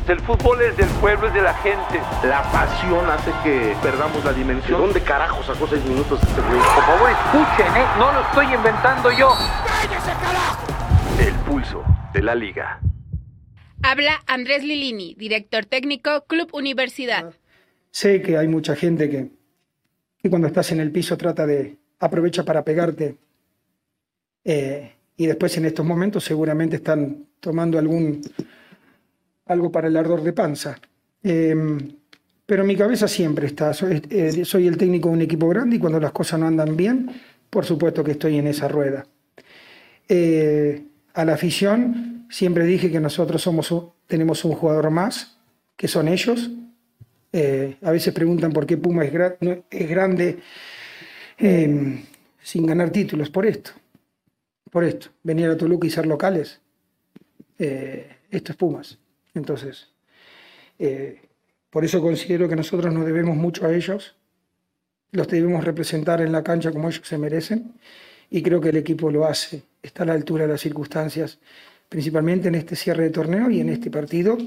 El fútbol es del pueblo, es de la gente. La pasión hace que perdamos la dimensión. ¿De dónde carajo sacó 6 minutos este güey? Por favor, escuchen, no lo estoy inventando yo. ¡Cállese, carajo! El pulso de la liga. Habla Andrés Lilini, director técnico, Club Universidad. Sé que hay mucha gente que cuando estás en el piso aprovecha para pegarte. Y después en estos momentos seguramente están tomando algo para el ardor de panza. Pero mi cabeza siempre está. Soy el técnico de un equipo grande y cuando las cosas no andan bien, por supuesto que estoy en esa rueda. A la afición siempre dije que nosotros tenemos un jugador más, que son ellos. A veces preguntan por qué Puma es grande sin ganar títulos. Por esto. Venir a Toluca y ser locales. Esto es Pumas. Entonces, por eso considero que nosotros nos debemos mucho a ellos. Los debemos representar en la cancha como ellos se merecen. Y creo que el equipo lo hace. Está a la altura de las circunstancias, principalmente en este cierre de torneo y en este partido.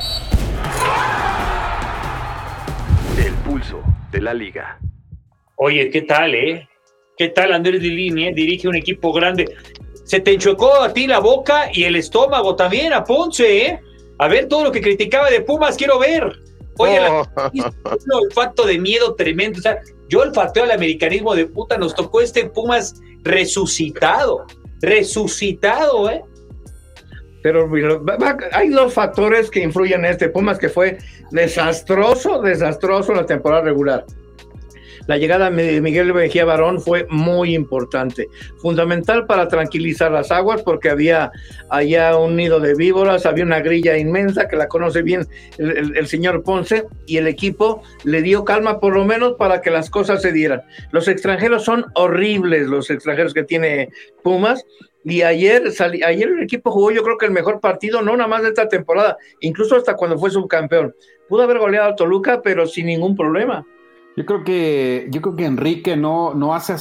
El pulso de la liga. Oye, ¿qué tal, ¿Qué tal Andrés Lilini, Dirige un equipo grande. Se te enchuecó a ti la boca y el estómago también a Ponce, A ver todo lo que criticaba de Pumas, quiero ver. Oye, un olfato de miedo tremendo. O sea, yo olfateo al americanismo de puta, nos tocó Pumas resucitado, Pero hay dos factores que influyen en Pumas, que fue desastroso la temporada regular. La llegada de Miguel Mejía Barón fue muy importante, fundamental para tranquilizar las aguas, porque había allá un nido de víboras, había una grilla inmensa que la conoce bien el señor Ponce, y el equipo le dio calma por lo menos para que las cosas se dieran. Los extranjeros son horribles, los extranjeros que tiene Pumas, y ayer el equipo jugó, yo creo que el mejor partido, no nada más de esta temporada, incluso hasta cuando fue subcampeón. Pudo haber goleado a Toluca, pero sin ningún problema. Yo creo que Enrique no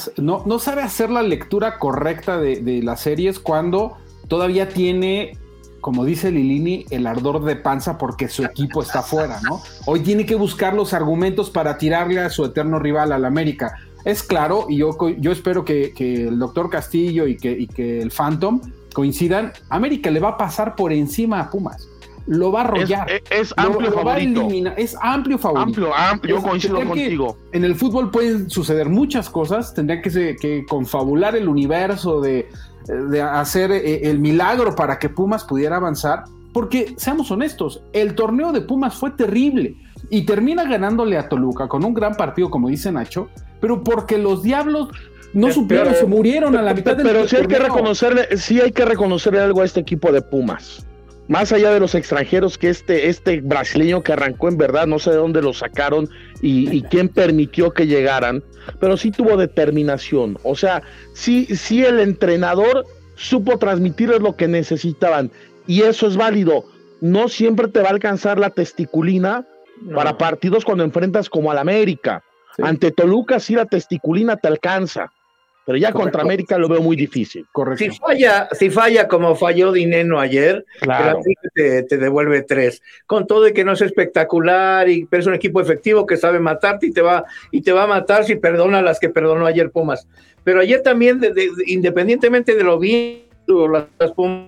sabe hacer la lectura correcta de las series cuando todavía tiene, como dice Lilini, el ardor de panza porque su equipo está fuera, ¿no? Hoy tiene que buscar los argumentos para tirarle a su eterno rival, al América. Es claro, y yo espero que el doctor Castillo y que el Phantom coincidan. América le va a pasar por encima a Pumas. Lo va a arrollar. Es amplio favorito. Es amplio favorito. Amplio, yo coincido contigo. En el fútbol pueden suceder muchas cosas. Tendría que confabular el universo, de hacer el milagro para que Pumas pudiera avanzar. Porque, seamos honestos, el torneo de Pumas fue terrible. Y termina ganándole a Toluca con un gran partido, como dice Nacho, pero porque los Diablos no supieron, se murieron a la mitad del torneo. Pero sí hay que reconocerle algo a este equipo de Pumas. Más allá de los extranjeros, que este brasileño que arrancó, en verdad, no sé de dónde lo sacaron y quién permitió que llegaran, pero sí tuvo determinación. O sea, sí el entrenador supo transmitirles lo que necesitaban, y eso es válido. No siempre te va a alcanzar la testiculina para partidos cuando enfrentas como al América. Sí. Ante Toluca sí la testiculina te alcanza. Pero ya contra América lo veo muy difícil. Correcto. Si falla como falló Dineno ayer, claro, te devuelve 3. Con todo y que no es espectacular, pero es un equipo efectivo que sabe matarte y te va a matar si perdona las que perdonó ayer Pumas. Pero ayer también, independientemente de lo bien, las Pumas,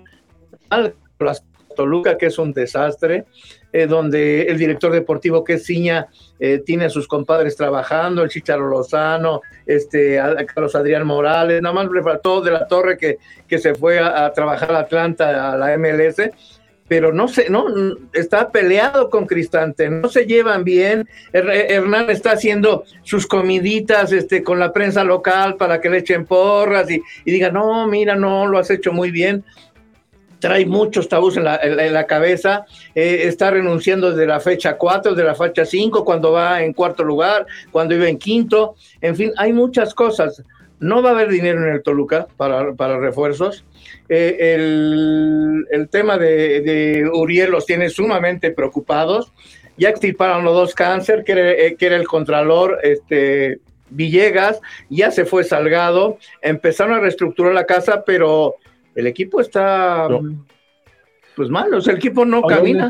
las Toluca, que es un desastre, donde el director deportivo, que es Ciña, tiene a sus compadres trabajando, el Chicharo Lozano, a Carlos Adrián Morales, nada más le faltó de la Torre que se fue a trabajar a Atlanta, a la MLS, pero no está peleado con Cristante, no se llevan bien. Hernán está haciendo sus comiditas con la prensa local para que le echen porras y digan, no, mira, no, lo has hecho muy bien. Trae muchos tabús en la cabeza, está renunciando desde la fecha 4, desde la fecha 5, cuando va en cuarto lugar, cuando iba en quinto, en fin, hay muchas cosas. No va a haber dinero en el Toluca para refuerzos. El tema de Uriel los tiene sumamente preocupados. Ya extirparon los 2 cáncer, que era el contralor, Villegas, ya se fue Salgado, empezaron a reestructurar la casa, pero el equipo está pues mal, o sea, el equipo no camina.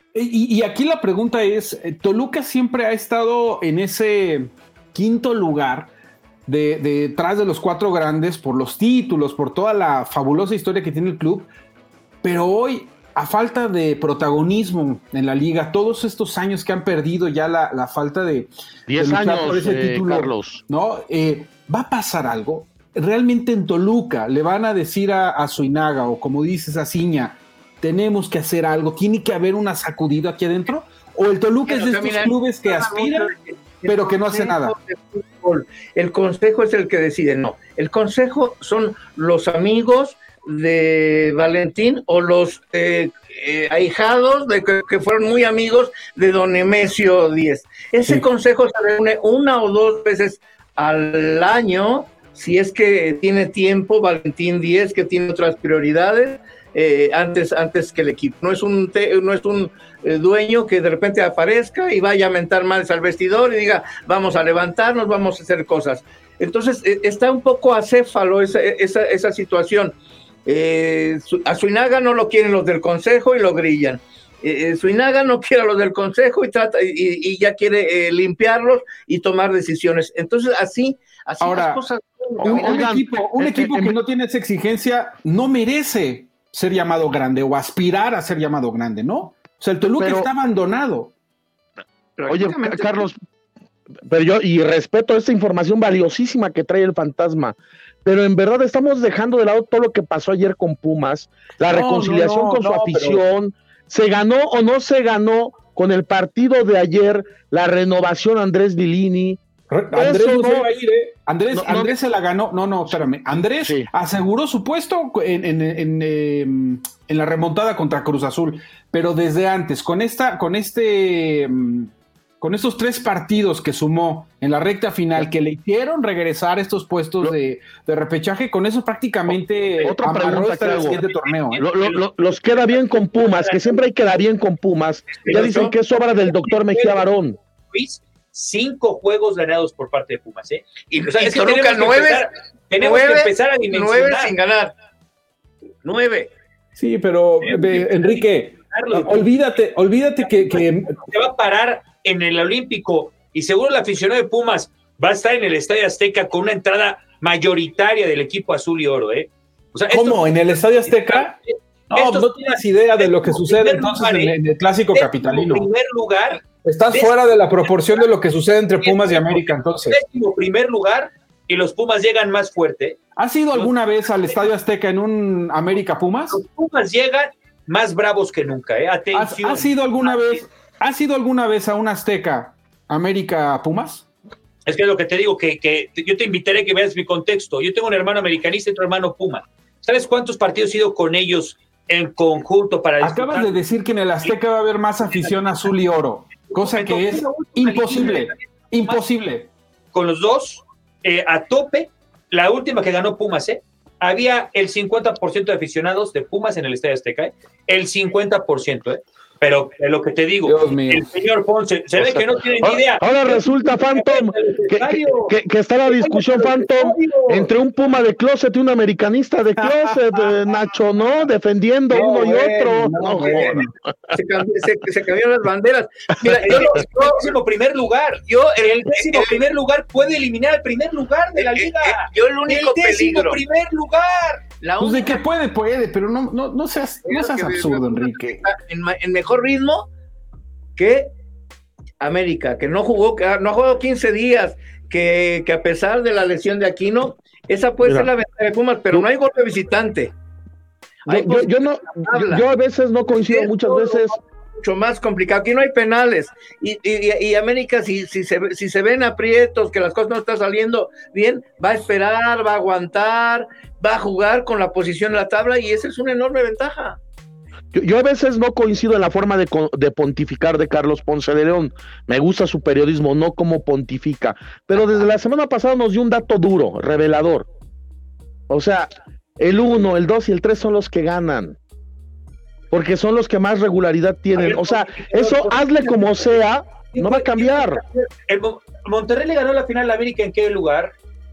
Y aquí la pregunta es, Toluca siempre ha estado en ese quinto lugar detrás de los 4 grandes por los títulos, por toda la fabulosa historia que tiene el club, pero hoy, a falta de protagonismo en la liga, todos estos años que han perdido ya la falta de 10 años por ese título, Carlos, ¿no? ¿Va a pasar algo? ¿Realmente en Toluca le van a decir a Suinaga o como dices a Ciña, tenemos que hacer algo, tiene que haber una sacudida aquí adentro? ¿O el Toluca es de estos clubes que aspiran pero que no hace nada? El consejo es el que decide, no. El consejo son los amigos de Valentín o los ahijados que fueron muy amigos de don Nemesio Díez. Ese consejo se reúne 1 o 2 veces al año, si es que tiene tiempo Valentín Díez, que tiene otras prioridades, antes que el equipo. No es un dueño que de repente aparezca y vaya a mentar mal al vestidor y diga, vamos a levantarnos, vamos a hacer cosas. Entonces, está un poco acéfalo esa situación. A Suinaga no lo quieren los del consejo y lo grillan. Suinaga no quiere a los del consejo y ya quiere limpiarlos y tomar decisiones. Entonces, así ahora, las cosas. Un equipo que no tiene esa exigencia no merece ser llamado grande o aspirar a ser llamado grande, ¿no? O sea, el Toluca está abandonado. Oye, Carlos, pero yo, y respeto esta información valiosísima que trae el Fantasma, pero en verdad estamos dejando de lado todo lo que pasó ayer con Pumas, la reconciliación con su afición, ¿se ganó o no se ganó con el partido de ayer la renovación Andrés Lilini? Andrés no se va a ir, ¿eh? Andrés se la ganó. No, espérame. Andrés aseguró su puesto en la remontada contra Cruz Azul, pero desde antes, con estos 3 partidos que sumó en la recta final, que le hicieron regresar estos puestos de repechaje, con eso prácticamente otra pregunta que hago. Siguiente torneo, ¿eh? Los queda bien con Pumas, que siempre hay que quedar bien con Pumas. Ya dicen que es obra del doctor Mejía Barón. 5 juegos ganados por parte de Pumas, ¿eh? Y Toluca 9 tenemos que empezar a dimensionar. 9 sin ganar. 9. Sí, pero Enrique, olvídate que se va a parar en el Olímpico y seguro el aficionado de Pumas va a estar en el Estadio Azteca con una entrada mayoritaria del equipo azul y oro, ¿eh? O sea, ¿cómo? ¿En el Estadio Azteca? No tienes idea de lo que sucede entonces en el clásico capitalino. En primer lugar, estás fuera de la proporción de lo que sucede entre Pumas y América, entonces. En primer lugar, y los Pumas llegan más fuerte. ¿Has ido alguna vez al Estadio Azteca en un América Pumas? Los Pumas llegan más bravos que nunca, ¿eh? Atención. ¿Has ido alguna vez a un Azteca América Pumas? Es que es lo que te digo, que yo te invitaré a que veas mi contexto. Yo tengo un hermano americanista y otro hermano Puma. ¿Sabes cuántos partidos he ido con ellos en conjunto para disfrutar? Acabas de decir que en el Azteca va a haber más afición azul y oro, cosa que es imposible. Con los dos, a tope, la última que ganó Pumas, había el 50% de aficionados de Pumas en el Estadio Azteca, el 50%, Pero es lo que te digo, el señor Ponce, se ve que no tiene ni idea. Ahora resulta, Phantom, que está la discusión, Phantom, entre un Puma de closet y un americanista de closet, Nacho, ¿no? Defendiendo uno y otro. Se cambiaron las banderas. Mira, el décimo primer lugar. El décimo primer lugar puede eliminar el primer lugar de la liga. El único peligro. Primer lugar. Pues de que puede, pero no seas absurdo, Enrique. En mejor ritmo que América, que no ha jugado 15 días, que a pesar de la lesión de Aquino, esa puede ser la ventaja de Pumas, pero no hay gol de visitante. Yo a veces no coincido, muchas veces. Mucho más complicado, aquí no hay penales y América si se ven aprietos, que las cosas no están saliendo bien, va a esperar, va a aguantar, va a jugar con la posición en la tabla y esa es una enorme ventaja. Yo a veces no coincido en la forma de pontificar de Carlos Ponce de León. Me gusta su periodismo, no como pontifica, pero desde la semana pasada nos dio un dato duro, revelador. O sea, el 1, el 2 y el 3 son los que ganan, porque son los que más regularidad tienen. O sea, eso hazle como sea, no va a cambiar. Monterrey le ganó la final a América, ¿en qué lugar?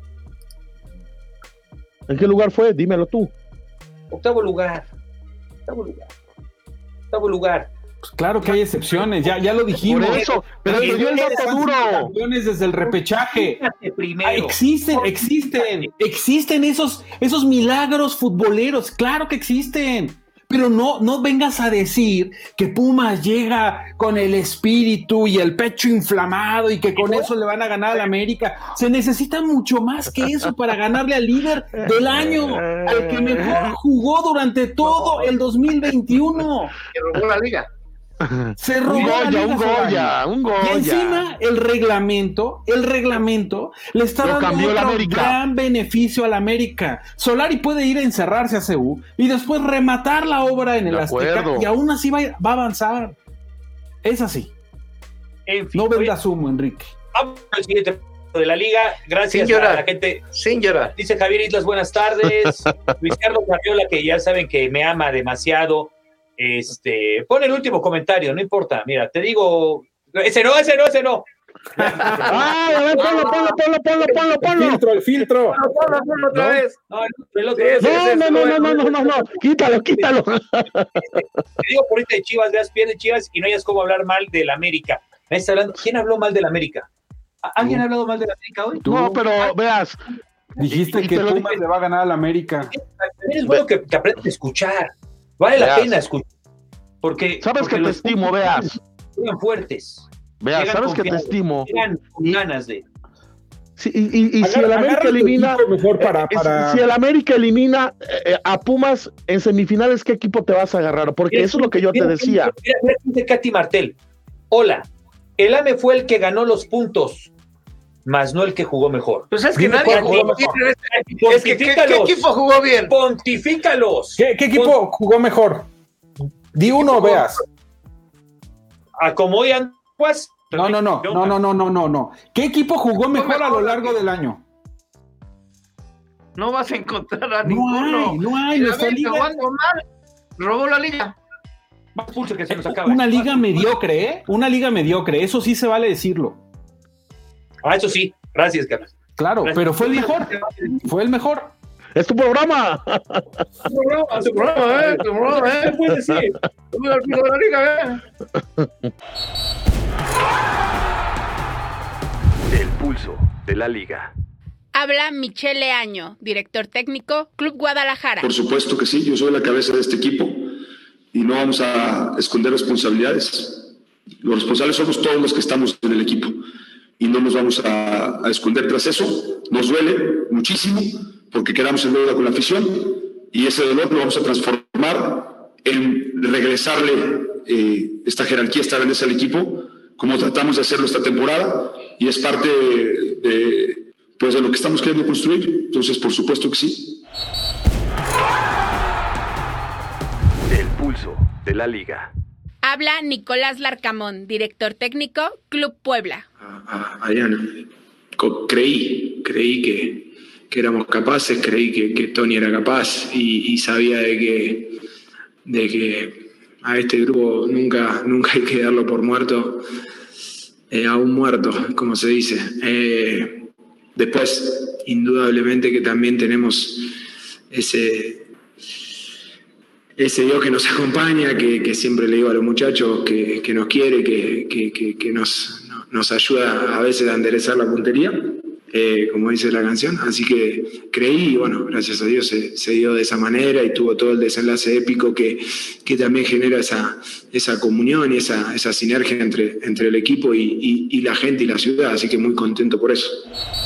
¿En qué lugar fue? Dímelo tú. Octavo lugar. Pues claro que hay excepciones, ya lo dijimos. Por eso, pero te dio el dato duro. Campeones desde el repechaje. Primero. Existen esos milagros futboleros, claro que existen. Pero no vengas a decir que Pumas llega con el espíritu y el pecho inflamado y que con eso le van a ganar al América. Se necesita mucho más que eso para ganarle al líder del año, al que mejor jugó durante todo el 2021. Que robó la liga. Se robó un Goya. Y encima el reglamento le está dando otro gran beneficio al América. Solari puede ir a encerrarse a CU y después rematar la obra en el Azteca y aún así va a avanzar. Es así. En fin, no vendas humo, Enrique. Vamos al siguiente de la liga. Gracias a la gente. Sin llorar. Dice Javier Islas, buenas tardes. Luis Carlos Fabiola, que ya saben que me ama demasiado. Pon el último comentario, no importa. Mira, te digo, ese no. ¡Ay, a ver, ponlo! El filtro. Ponlo otra vez. No, quítalo. Te digo por ahorita de Chivas, veas, pierde Chivas y no hayas cómo hablar mal del América. Me está hablando, ¿quién habló mal del América? ¿Alguien ha hablado mal del América hoy? No, pero veas. Dijiste que Pumas le va a ganar al América. Es bueno que aprendas a escuchar. Vale la pena escuchar. Sabes que te estimo, veas. Llegan fuertes. Veas, sabes que te estimo. Llegan con ganas de. Sí, y si el América elimina. Si el América elimina a Pumas en semifinales, ¿qué equipo te vas a agarrar? Porque eso es lo que yo te decía. Mira, Katy Martel. Hola. El AME fue el que ganó los puntos, más no el que jugó mejor. Pues es que nadie jugó mejor. Es que ¿qué equipo jugó bien? Pontifícalos. ¿Qué equipo jugó mejor? Di uno, veas. Acomodan, pues. No. ¿Qué equipo jugó mejor a lo largo del año? No vas a encontrar a ninguno. No hay. Nuestra liga jugando mal. Robó la liga. Más pulso que se nos acaba. Una liga mediocre, ¿eh? Una liga mediocre. Eso sí se vale decirlo. Eso sí. Gracias, Carlos. Claro, gracias. Pero fue el mejor. Fue el mejor. ¡Es tu programa! Tu programa, ¿eh? ¿Qué puedes decir? La liga, El pulso de la liga. Habla Michele Año, director técnico, Club Guadalajara. Por supuesto que sí, yo soy la cabeza de este equipo y no vamos a esconder responsabilidades. Los responsables somos todos los que estamos en el equipo y no nos vamos a esconder tras eso. Nos duele muchísimo porque quedamos en deuda con la afición y ese dolor lo vamos a transformar en regresarle esta jerarquía, esta grandeza al equipo, como tratamos de hacerlo esta temporada, y es parte de lo que estamos queriendo construir. Entonces, por supuesto que sí. El pulso de la liga. Habla Nicolás Larcamón, director técnico, Club Puebla. Adriano, creí que éramos capaces, creí que Tony era capaz y sabía de que a este grupo nunca hay que darlo por muerto, a un muerto, como se dice. Después, indudablemente que también tenemos ese Dios que nos acompaña, que siempre le digo a los muchachos que nos quiere, que nos ayuda a veces a enderezar la puntería, como dice la canción. Así que creí y bueno, gracias a Dios se dio de esa manera y tuvo todo el desenlace épico que también genera esa comunión y esa sinergia entre el equipo y la gente y la ciudad. Así que muy contento por eso.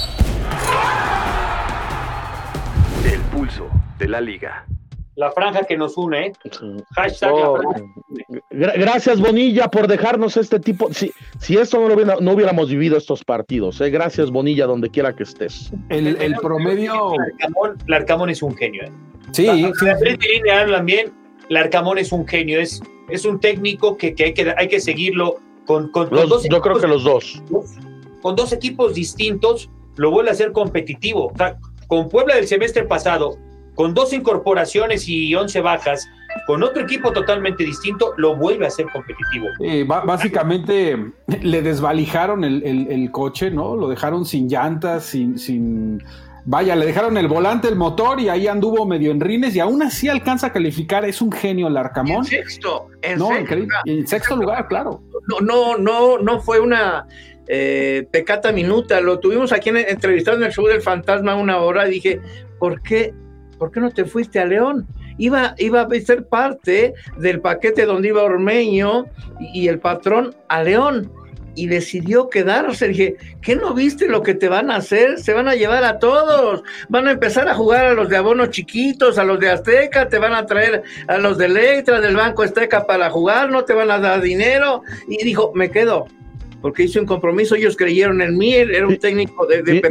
El pulso de la liga. La franja que nos une, Hashtag la franja. Gracias, Bonilla, por dejarnos este tipo. Si esto no hubiéramos vivido estos partidos, gracias, Bonilla, donde quiera que estés. El promedio. Larcamón es un genio. Sí. Hablan bien. Larcamón es un genio. Es un técnico que hay que seguirlo con dos. Yo creo que los dos. Con dos equipos distintos, lo vuelve a hacer competitivo. O sea, con Puebla del semestre pasado, con 2 incorporaciones y 11 bajas, con otro equipo totalmente distinto, lo vuelve a hacer competitivo. Básicamente le desvalijaron el coche, ¿no? Lo dejaron sin llantas, sin vaya, le dejaron el volante, el motor, y ahí anduvo medio en rines, y aún así alcanza a calificar. Es un genio el Larcamón. En sexto lugar, claro. No fue una pecata minuta. Lo tuvimos aquí entrevistado en el show del Fantasma 1 hora, y dije, ¿por qué no te fuiste a León? Iba a ser parte del paquete donde iba Ormeño y el patrón a León, y decidió quedarse. Dije, ¿qué no viste lo que te van a hacer? Se van a llevar a todos, van a empezar a jugar a los de abono chiquitos, a los de Azteca, te van a traer a los de Electra, del Banco Azteca para jugar, no te van a dar dinero. Y dijo, me quedo, porque hice un compromiso, ellos creyeron en mí, era un técnico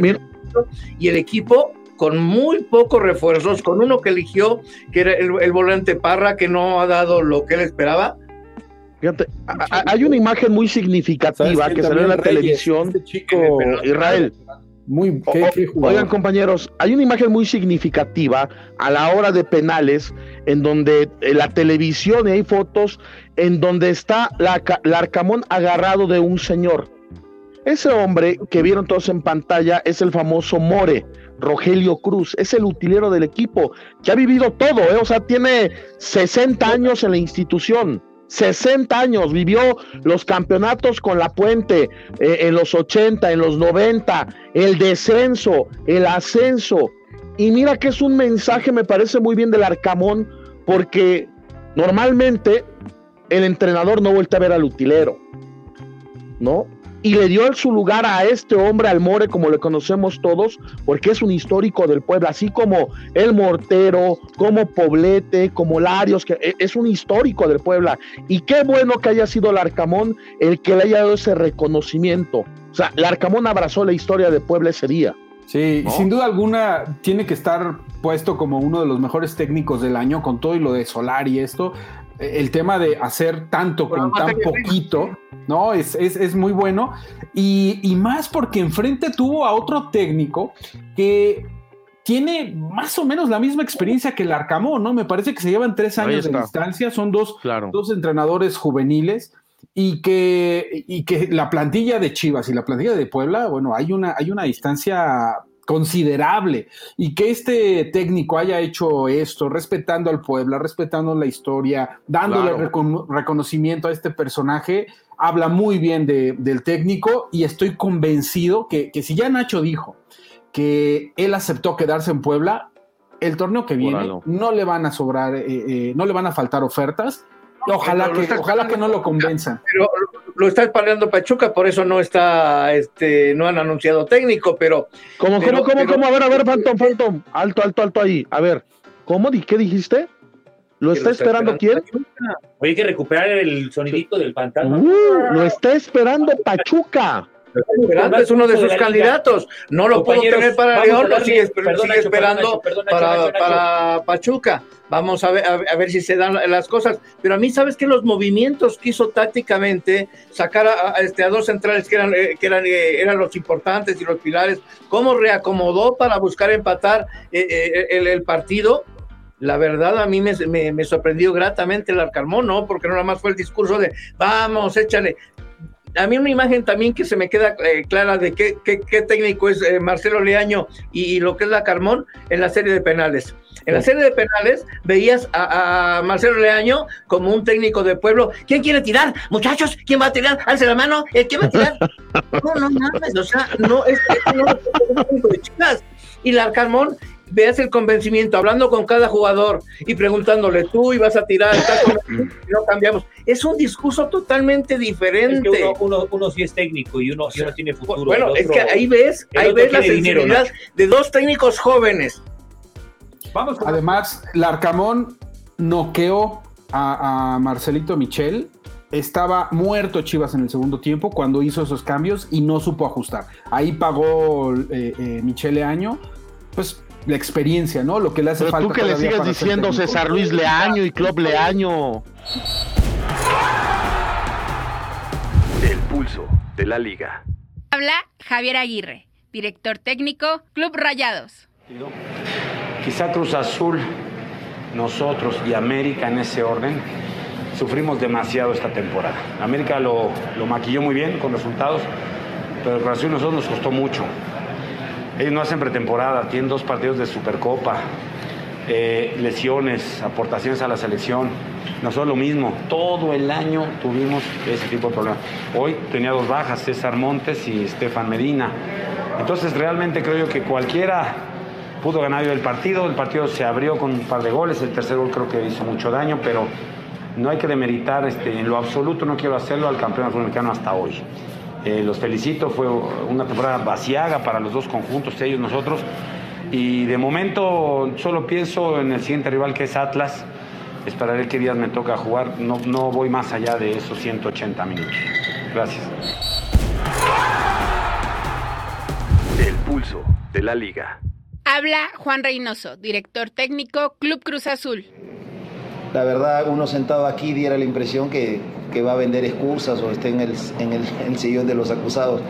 y el equipo con muy pocos refuerzos, con uno que eligió, que era el volante Parra, que no ha dado lo que él esperaba. Fíjate, hay una imagen muy significativa que salió en la televisión, este chico, Israel. Oigan, compañeros, hay una imagen muy significativa a la hora de penales, en donde la televisión, y hay fotos en donde está Larcamón agarrado de un señor. Ese hombre que vieron todos en pantalla es el famoso More, Rogelio Cruz, es el utilero del equipo, que ha vivido todo, o sea, tiene 60 años en la institución, 60 años, vivió los campeonatos con La Puente, en los 80, en los 90, el descenso, el ascenso, y mira que es un mensaje, me parece muy bien del Larcamón, porque normalmente el entrenador no vuelve a ver al utilero, ¿no? Y le dio su lugar a este hombre, al More, como le conocemos todos, porque es un histórico del Puebla, así como el Mortero, como Poblete, como Larios, que es un histórico del Puebla. Y qué bueno que haya sido Larcamón el que le haya dado ese reconocimiento. O sea, Larcamón abrazó la historia de Puebla ese día. Sí, ¿no? Sin duda alguna tiene que estar puesto como uno de los mejores técnicos del año, con todo y lo de Solar y esto. El tema de hacer tanto con tan poquito, ¿no? Es muy bueno. Y más porque enfrente tuvo a otro técnico que tiene más o menos la misma experiencia que el Larcamón, ¿no? Me parece que se llevan 3 años de distancia, son dos entrenadores juveniles, y que la plantilla de Chivas y la plantilla de Puebla, bueno, hay una distancia considerable, y que este técnico haya hecho esto, respetando al Puebla, respetando la historia, dándole reconocimiento a este personaje, habla muy bien del técnico, y estoy convencido que si ya Nacho dijo que él aceptó quedarse en Puebla, el torneo que viene no le van a sobrar, no le van a faltar ofertas. Ojalá que no lo convenzan. Pero lo está espaleando Pachuca, por eso no está, no han anunciado técnico, pero... ¿Cómo? A ver, Phantom, alto ahí. A ver, ¿cómo? ¿Qué dijiste? ¿Lo está esperando quién? Oye, hay que recuperar el sonidito del fantasma. Lo está esperando Pachuca. Es uno de sus candidatos. No lo puedo tener para León, lo sigue esperando para Pachuca. Vamos a ver si se dan las cosas. Pero a mí, ¿sabes qué? Los movimientos que hizo tácticamente, sacar a dos centrales que eran los importantes y los pilares, cómo reacomodó para buscar empatar el partido. La verdad, a mí me sorprendió gratamente el Larcamón, ¿no? Porque no nada más fue el discurso de vamos, échale. A mí una imagen también que se me queda clara de qué técnico es Marcelo Leaño y lo que es Larcamón en la serie de penales. En la serie de penales veías a Marcelo Leaño como un técnico de pueblo. ¿Quién quiere tirar? Muchachos, ¿quién va a tirar? Alce la mano. ¿Quién va a tirar? No mames, o sea, no es un técnico de Chivas. Y Larcamón, veas el convencimiento, hablando con cada jugador y preguntándole, tú ibas a tirar, no cambiamos. Es un discurso totalmente diferente. Es que uno sí es técnico y uno tiene futuro. Bueno, es que ahí ves la sensibilidad de dos técnicos jóvenes. Además, Larcamón noqueó a Marcelito Michel. Estaba muerto Chivas en el segundo tiempo cuando hizo esos cambios y no supo ajustar. Ahí pagó Michel Leaño, pues la experiencia, ¿no? Lo que le hace falta. Tú que le sigues diciendo César Luis Leaño y Club Leaño. El pulso de la liga. Habla Javier Aguirre, director técnico, Club Rayados. Quizá Cruz Azul, nosotros y América en ese orden, sufrimos demasiado esta temporada. América lo maquilló muy bien con resultados, pero el Cruz Azul nosotros nos costó mucho. Ellos no hacen pretemporada, tienen 2 partidos de Supercopa, lesiones, aportaciones a la selección. Nosotros lo mismo, todo el año tuvimos ese tipo de problemas. Hoy tenía 2 bajas, César Montes y Estefan Medina. Entonces realmente creo yo que cualquiera pudo ganar el partido se abrió con un par de goles, el tercer gol creo que hizo mucho daño, pero no hay que demeritar en lo absoluto, no quiero hacerlo al campeón del fútbol mexicano hasta hoy. Los felicito, fue una temporada vaciaga para los 2 conjuntos, ellos, nosotros, y de momento solo pienso en el siguiente rival que es Atlas. Esperaré qué días me toca jugar, no voy más allá de esos 180 minutos. Gracias. El pulso de la liga. Habla Juan Reynoso, director técnico, Club Cruz Azul. La verdad, uno sentado aquí diera la impresión que va a vender excusas o esté en el sillón de los acusados.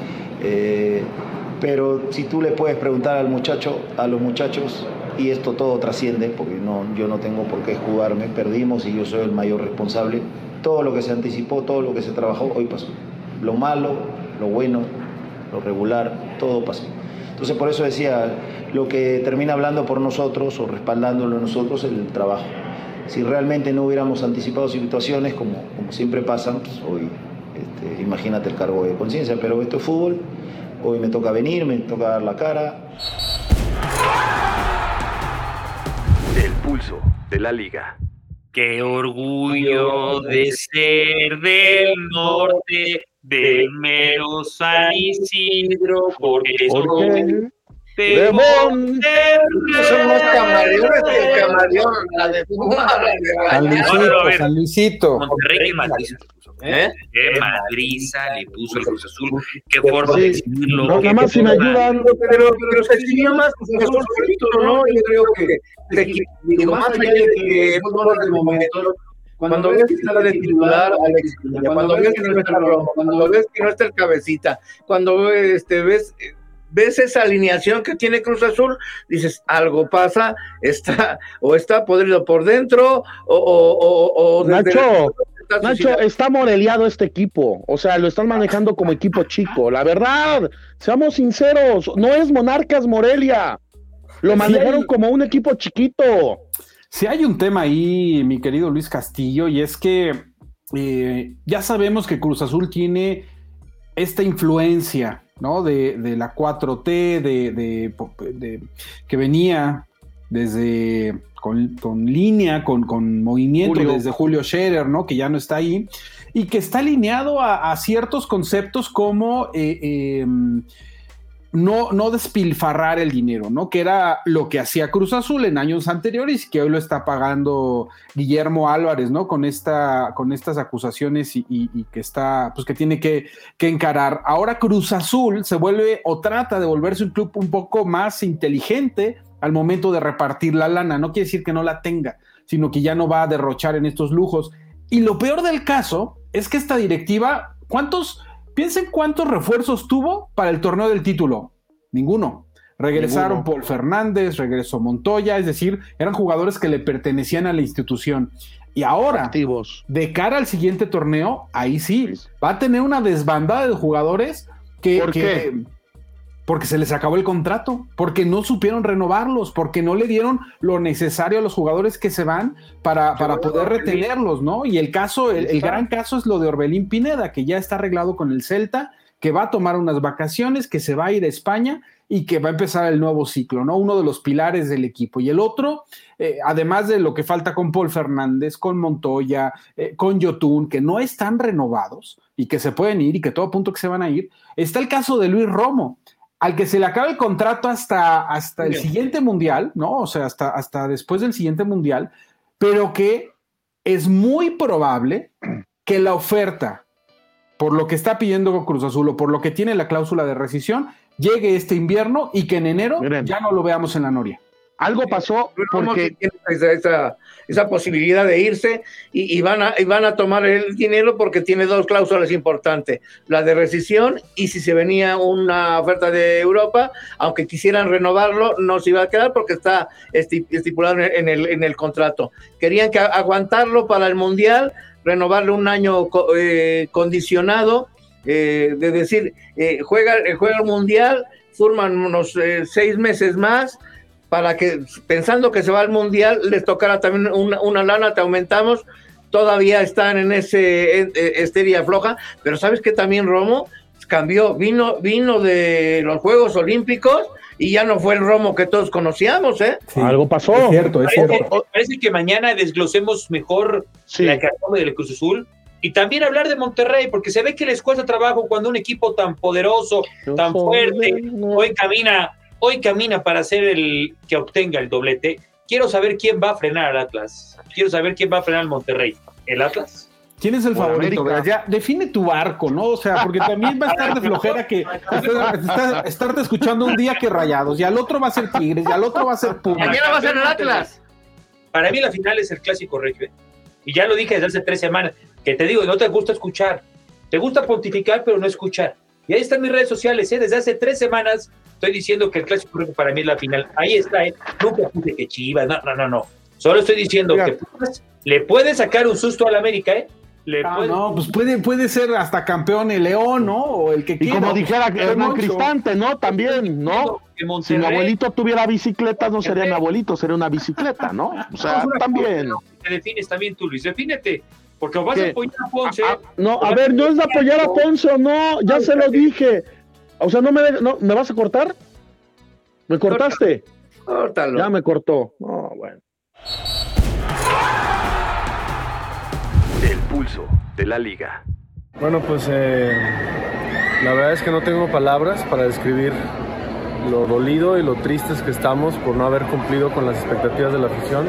Pero si tú le puedes preguntar a los muchachos, y esto todo trasciende, porque yo no tengo por qué escudarme, perdimos y yo soy el mayor responsable. Todo lo que se anticipó, todo lo que se trabajó, hoy pasó. Lo malo, lo bueno, lo regular, todo pasó. Entonces por eso decía, lo que termina hablando por nosotros o respaldándolo a nosotros es el trabajo. Si realmente no hubiéramos anticipado situaciones como siempre pasan, pues hoy imagínate el cargo de conciencia, pero esto es fútbol, hoy me toca venir, me toca dar la cara. El pulso de la liga. Qué orgullo de ser del norte, del mero San Isidro, porque soy de Monterrey. Son los camaleones del camaleón, la de San Luisito. Monterrey, qué madriza le puso. Qué madriza le puso el Cruz Azul. Qué forma de decirlo. No, nada más si me ayudan. Pero se exhibió más Cruz Azul solito, ¿no? Yo creo que digo, más allá de que es un de momento, cuando ves que está de titular Alex, cuando ves que no está Romo, cuando ves que no está el Cabecita, cuando ves esa alineación que tiene Cruz Azul, dices, algo pasa, está podrido por dentro, o Nacho, está moreleado este equipo, o sea, lo están manejando como equipo chico, la verdad, seamos sinceros, no es Monarcas Morelia, lo manejaron como un equipo chiquito. Sí hay un tema ahí, mi querido Luis Castillo, y es que ya sabemos que Cruz Azul tiene esta influencia, ¿no? De la 4T, de que venía desde con línea, con movimiento desde Julio Scherer, ¿no? Que ya no está ahí, y que está alineado a ciertos conceptos como no despilfarrar el dinero, ¿no? Que era lo que hacía Cruz Azul en años anteriores y que hoy lo está pagando Guillermo Álvarez, ¿no? Con estas acusaciones y que está, pues que tiene que encarar. Ahora Cruz Azul se vuelve o trata de volverse un club un poco más inteligente al momento de repartir la lana. No quiere decir que no la tenga, sino que ya no va a derrochar en estos lujos. Y lo peor del caso es que esta directiva, piensen cuántos refuerzos tuvo para el torneo del título. Ninguno. Regresaron Paul Fernández, regresó Montoya, es decir, eran jugadores que le pertenecían a la institución. Y ahora, activos, de cara al siguiente torneo, ahí sí, va a tener una desbandada de jugadores ¿Por qué? Porque se les acabó el contrato, porque no supieron renovarlos, porque no le dieron lo necesario a los jugadores que se van para poder retenerlos, ¿no? Y el gran caso es lo de Orbelín Pineda, que ya está arreglado con el Celta, que va a tomar unas vacaciones, que se va a ir a España y que va a empezar el nuevo ciclo, ¿no? Uno de los pilares del equipo. Y el otro, además de lo que falta con Paul Fernández, con Montoya, con Yotun, que no están renovados y que se pueden ir y que todo apunta que se van a ir, está el caso de Luis Romo, al que se le acaba el contrato hasta el siguiente mundial, ¿no? O sea, hasta después del siguiente mundial, pero que es muy probable que la oferta, por lo que está pidiendo Cruz Azul o por lo que tiene la cláusula de rescisión, llegue este invierno y que en enero ya no lo veamos en la Noria. Algo pasó porque esa posibilidad de irse y van a tomar el dinero porque tiene 2 cláusulas importantes, la de rescisión y si se venía una oferta de Europa, aunque quisieran renovarlo, no se iba a quedar porque está estipulado en el contrato. Querían que aguantarlo para el Mundial, renovarle un año condicionado, de decir, juega el Mundial. firman unos 6 meses más para que, pensando que se va al Mundial, les tocara también una lana, te aumentamos. Todavía están en ese esteria floja, pero ¿sabes qué también, Romo? Cambió, vino de los Juegos Olímpicos y ya no fue el Romo que todos conocíamos, ¿eh? Sí, algo pasó. Es cierto. Parece que mañana desglosemos mejor la cartón del Cruz Azul y también hablar de Monterrey, porque se ve que les cuesta trabajo cuando un equipo tan poderoso, tan fuerte, hoy camina para ser el que obtenga el doblete. Quiero saber quién va a frenar al Atlas. Quiero saber quién va a frenar al Monterrey. ¿El Atlas? ¿Quién es el favorito? Ya define tu barco, ¿no? O sea, porque también va a estar de flojera que estarte escuchando un día que Rayados, y al otro va a ser Tigres, y al otro va a ser Pumas. Mañana va a ser el Atlas. Para mí la final es el Clásico Regio. Y ya lo dije desde hace 3 semanas, que te digo, no te gusta escuchar. Te gusta pontificar, pero no escuchar. Y ahí están mis redes sociales, desde hace 3 semanas estoy diciendo que el Clásico Regio para mí es la final. Ahí está, nunca puse que Chivas, no. Solo estoy diciendo que Pumas le puede sacar un susto al América, No, pues puede ser hasta campeón el León, ¿no? O el que quiera. Y como dijera Hernán Cristante, ¿no? También, ¿no? Si mi abuelito tuviera bicicleta, no sería mi abuelito, sería una bicicleta, ¿no? O sea, también. Te defines también tú, Luis, defínete. Porque vas a apoyar a Ponce. No, a ver, no es de apoyar a Ponce, no, ya se lo dije. O sea, ¿me vas a cortar? ¿Me cortaste? Córtalo. Ya me cortó. No, bueno. El pulso de la liga. Bueno, pues la verdad es que no tengo palabras para describir lo dolido y lo tristes que estamos por no haber cumplido con las expectativas de la afición.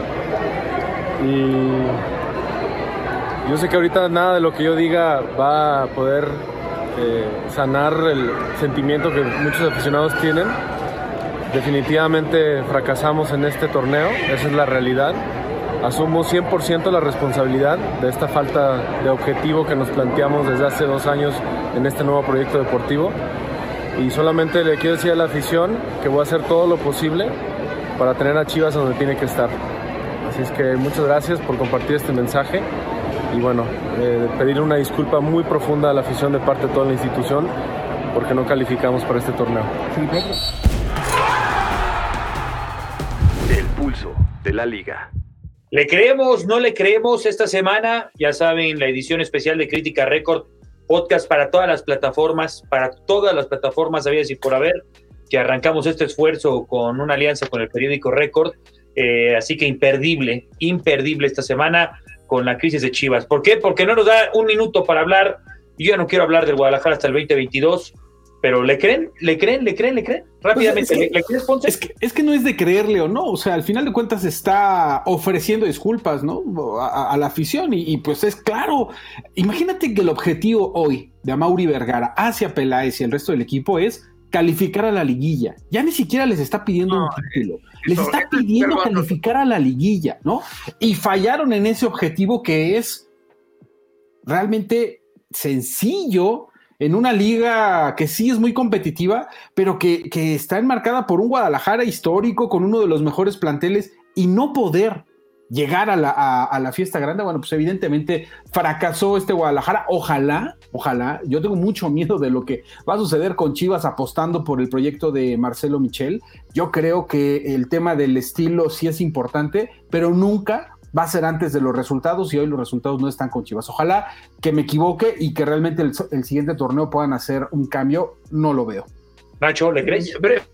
Y yo sé que ahorita nada de lo que yo diga va a poder sanar el sentimiento que muchos aficionados tienen. Definitivamente fracasamos en este torneo, esa es la realidad. Asumo 100% la responsabilidad de esta falta de objetivo que nos planteamos desde hace 2 años en este nuevo proyecto deportivo. Y solamente le quiero decir a la afición que voy a hacer todo lo posible para tener a Chivas donde tiene que estar. Así es que muchas gracias por compartir este mensaje y bueno, pedir una disculpa muy profunda a la afición de parte de toda la institución porque no calificamos para este torneo. El pulso de la liga. ¿Le creemos? ¿No le creemos? Esta semana, ya saben, la edición especial de Crítica Récord, podcast para todas las plataformas, habidas y por haber, que arrancamos este esfuerzo con una alianza con el periódico Récord, así que imperdible esta semana con la crisis de Chivas. ¿Por qué? Porque no nos da un minuto para hablar. Yo ya no quiero hablar del Guadalajara hasta el 2022. Pero ¿le creen? Rápidamente, pues ¿le crees, Ponce? Es que no es de creerle o no, o sea, al final de cuentas está ofreciendo disculpas, ¿no? A la afición y pues es claro, imagínate que el objetivo hoy de Amaury Vergara hacia Peláez y el resto del equipo es calificar a la liguilla. Ya ni siquiera les está pidiendo un título, les está pidiendo calificar a la liguilla, ¿no? Y fallaron en ese objetivo que es realmente sencillo en una liga que sí es muy competitiva, pero que está enmarcada por un Guadalajara histórico con uno de los mejores planteles y no poder llegar a la fiesta grande. Bueno, pues evidentemente fracasó este Guadalajara. Ojalá, yo tengo mucho miedo de lo que va a suceder con Chivas apostando por el proyecto de Marcelo Michel. Yo creo que el tema del estilo sí es importante, pero nunca va a ser antes de los resultados y hoy los resultados no están con Chivas. Ojalá que me equivoque y que realmente el siguiente torneo puedan hacer un cambio. No lo veo. Nacho, ¿le crees?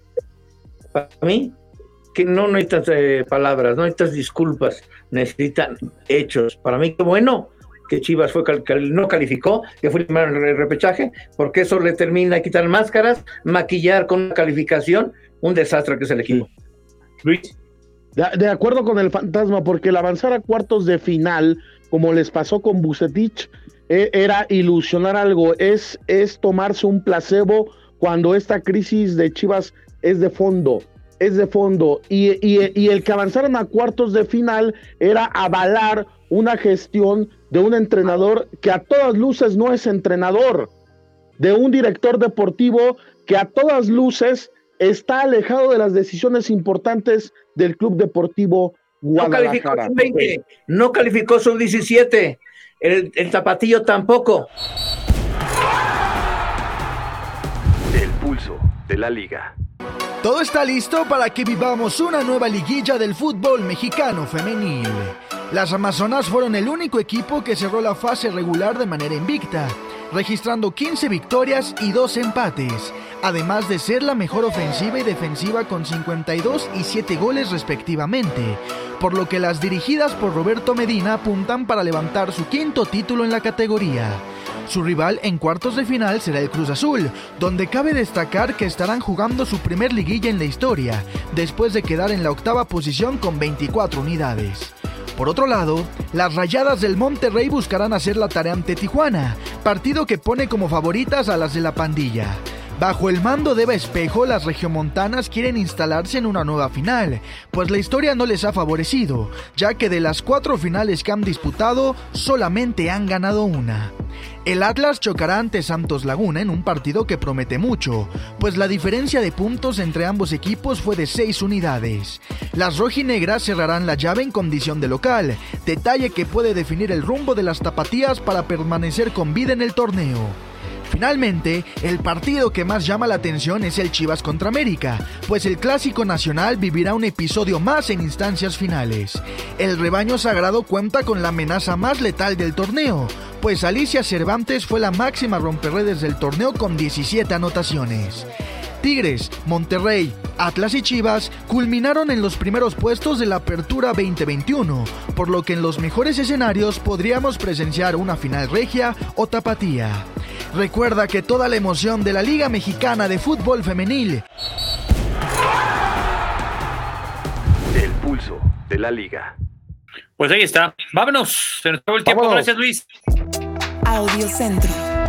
Para mí, que no necesitas palabras, no necesitas disculpas, necesitan hechos. Para mí, qué bueno que Chivas no calificó, que fue el repechaje, porque eso le termina a quitar máscaras, maquillar con una calificación, un desastre que es el equipo. Luis. De acuerdo con el fantasma, porque el avanzar a cuartos de final, como les pasó con Vucetich, era ilusionar algo, es tomarse un placebo cuando esta crisis de Chivas es de fondo, y el que avanzaron a cuartos de final era avalar una gestión de un entrenador que a todas luces no es entrenador, de un director deportivo que a todas luces está alejado de las decisiones importantes del Club Deportivo Guadalajara. No calificó sub-17, el Tapatío tampoco. El pulso de la liga. Todo está listo para que vivamos una nueva liguilla del fútbol mexicano femenil. Las Amazonas fueron el único equipo que cerró la fase regular de manera invicta, registrando 15 victorias y 2 empates, además de ser la mejor ofensiva y defensiva con 52 y 7 goles respectivamente, por lo que las dirigidas por Roberto Medina apuntan para levantar su 5º título en la categoría. Su rival en cuartos de final será el Cruz Azul, donde cabe destacar que estarán jugando su primer liguilla en la historia, después de quedar en la 8ª posición con 24 unidades. Por otro lado, las Rayadas del Monterrey buscarán hacer la tarea ante Tijuana, partido que pone como favoritas a las de la pandilla. Bajo el mando de Eva Espejo, las regiomontanas quieren instalarse en una nueva final, pues la historia no les ha favorecido, ya que de las 4 finales que han disputado, solamente han ganado una. El Atlas chocará ante Santos Laguna en un partido que promete mucho, pues la diferencia de puntos entre ambos equipos fue de 6 unidades. Las rojinegras cerrarán la llave en condición de local, detalle que puede definir el rumbo de las tapatías para permanecer con vida en el torneo. Finalmente, el partido que más llama la atención es el Chivas contra América, pues el Clásico Nacional vivirá un episodio más en instancias finales. El rebaño sagrado cuenta con la amenaza más letal del torneo, pues Alicia Cervantes fue la máxima romperredes del torneo con 17 anotaciones. Tigres, Monterrey, Atlas y Chivas culminaron en los primeros puestos de la Apertura 2021, por lo que en los mejores escenarios podríamos presenciar una final regia o tapatía. Recuerda que toda la emoción de la Liga Mexicana de Fútbol Femenil. El pulso de la liga. Pues ahí está. Vámonos. Se nos acabó el tiempo. Vámonos. Gracias, Luis. Audio Centro.